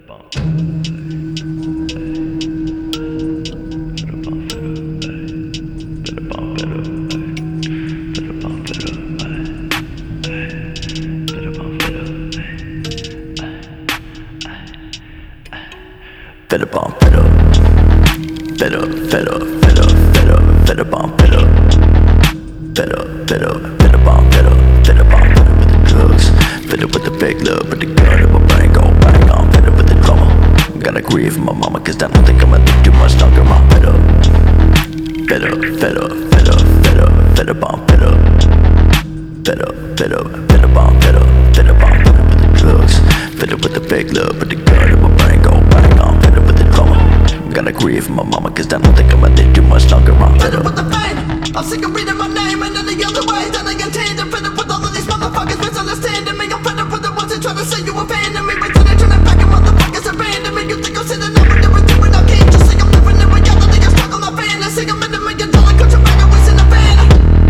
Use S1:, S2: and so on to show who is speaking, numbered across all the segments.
S1: Fed up on fed up, fed up, fed up, fed up, fed up, fed up on fed up, fed up, fed up, fed up on fed up, fed up on fed up with the drugs, fed up with the fake love, with the gun in my brain go bang on, fed up with the drama. Gotta grieve for my mama, cause I don't think I'ma live too much longer. I'm fed up, fed up, fed up, fed up, fed up, fed up on fed up, fed up, fed up, fed up on fed up, fed up on fed up with the drugs, fed up with the fake love, with the gun in my brain go bang on, fed up with the drama. Gotta grieve for my mama, cause I don't think I'ma live too much longer. I'm
S2: fed up with the fame. I'm sick of reading my name and any other way that I contain. I'm fed up with all of these motherfuckers misunderstanding me. I'm fed up with the ones that try to say you abandoned me, but then they turn back and motherfuckers abandon me. You think I'm sitting over there with you and I can't just say I'm living in reality. I'm stuck on my fantasy. I'm in $1 million country back and wasting a fan.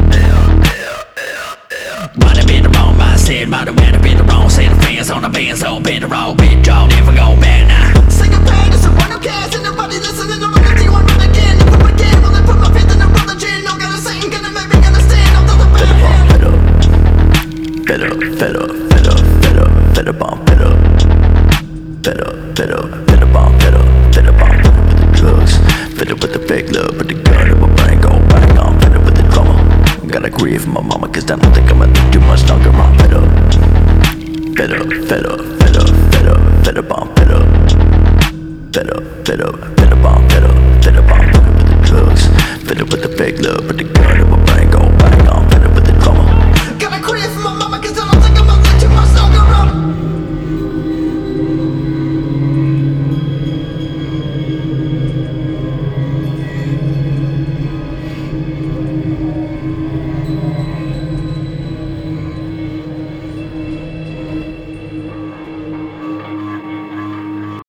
S3: Might have been the wrong mindset, might have been the wrong set of fans on the bands, all been the wrong bit, y'all never go back now.
S2: Sing a band, it's a run of cash, and nobody listening to run you, I'm run again, never again. Will I put my faith in the religion? No gotta say, gonna make me understand. I'm not the band.
S1: Fed up, fed up, fed up, fed up, fed up on fed up, fed up, fed up, fed up on fed up, fed up on fed up with the drugs, fed up with the fake love, with the gun in my brain go bang on, fed up with the drama. Gotta grieve for my mama, cause I don't think I'ma live too much longer. I'm fed up, fed up, fed up, fed up, fed up, fed up on fed up, fed up, fed up, fed up on fed up, fed up on fed up with the drugs, fed up with the fake love, with the gun in my brain go bang on, fed up with the drama.
S2: Gotta grieve for